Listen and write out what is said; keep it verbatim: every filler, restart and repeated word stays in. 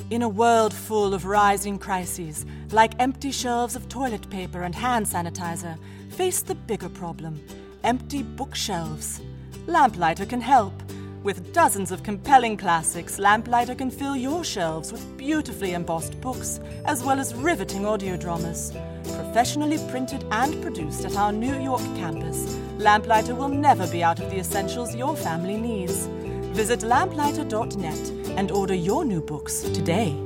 In a world full of rising crises, like empty shelves of toilet paper and hand sanitizer, face the bigger problem: empty bookshelves. Lamplighter can help. With dozens of compelling classics, Lamplighter can fill your shelves with beautifully embossed books, as well as riveting audio dramas. Professionally printed and produced at our New York campus, Lamplighter will never be out of the essentials your family needs. Visit lamplighter dot net and order your new books today.